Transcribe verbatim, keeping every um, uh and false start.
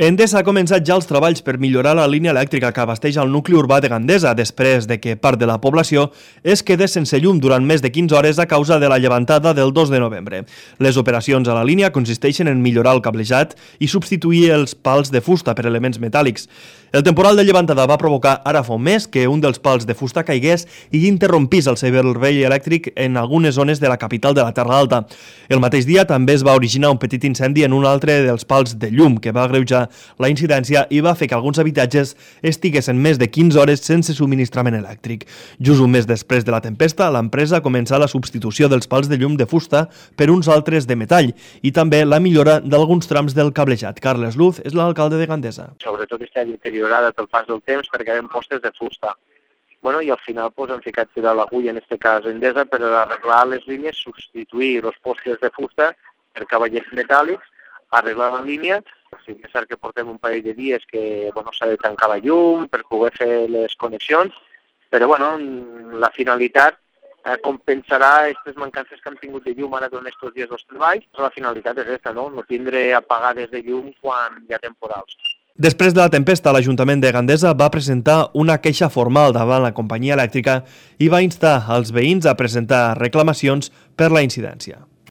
Endesa ha començat ja els treballs per millorar la línia elèctrica que abasteix el nucli urbà de Gandesa després de que part de la població es quedés sense llum durant més de quinze hores a causa de la llevantada del dos de novembre. Les operacions a la línia consisteixen en millorar el cablejat i substituir els pals de fusta per elements metàl·lics. El temporal de llevantada va provocar ara fa un mes que un dels pals de fusta caigués i interrompís el servei elèctric en algunes zones de la capital de la Terra Alta. El mateix dia també es va originar un petit incendi en un altre dels pals de llum que va agreujar la incidència i va fer que alguns habitatges estiguessin més de quinze hores sense subministrament elèctric. Just un mes després de la tempesta, l'empresa començà la substitució dels pals de llum de fusta per uns altres de metall i també la millora d'alguns trams del cablejat. Carles Luz és l'alcalde de Gandesa. Sobretot està deteriorada pel pas del temps perquè eren postes de fusta. Bueno, i al final pues, han ficat tirar l'agulla, en aquest cas Endesa, per arreglar les línies, substituir els postes de fusta per cavallets metàl·lics, arreglar la línia. Sí que és cert que portem un parell de dies que bueno, s'ha de tancar la llum per poder fer les connexions, però bueno, la finalitat eh, compensarà aquestes mancances que han tingut de llum ara durant aquests dies dels treballs. La finalitat és aquesta, no? No tindre apagades de llum quan hi ha temporals. Després de la tempesta, l'Ajuntament de Gandesa va presentar una queixa formal davant la companyia elèctrica i va instar als veïns a presentar reclamacions per la incidència.